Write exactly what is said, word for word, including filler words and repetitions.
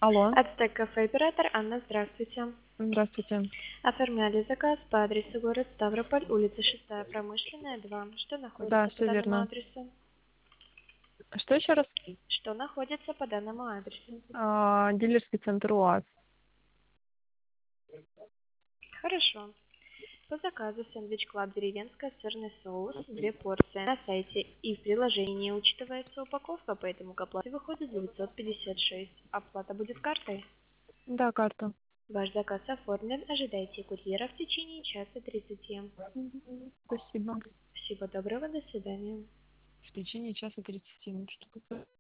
Алло, Ацтек кафе оператор Анна, здравствуйте. здравствуйте. Оформляли заказ по адресу город Ставрополь, улица шестая, Промышленная, два. Что Да, находится по все данному верно. адресу? Что еще раз? Что находится по данному адресу? А, дилерский центр УАЗ. Хорошо. По заказу сэндвич Клаб деревенская, сырный соус, две порции. На сайте и в приложении не учитывается упаковка, поэтому к оплате выходит девятьсот пятьдесят шесть. Оплата будет картой. Да, карта. Ваш заказ оформлен. Ожидайте курьера в течение часа тридцати. Мгм. Спасибо. Всего доброго, до свидания. В течение часа тридцати минут. Что такое?